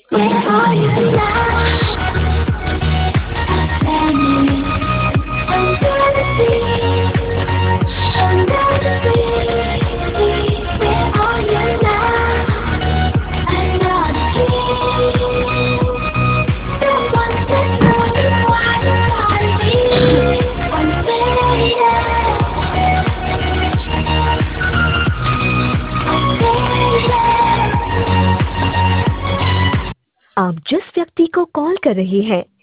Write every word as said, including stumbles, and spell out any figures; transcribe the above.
Where are you now? Standing under the sea, under the sea. Where are you now? I'm not here. The ones that know you are the gotta be. One day, आप जिस व्यक्ति को call कर रहे हैं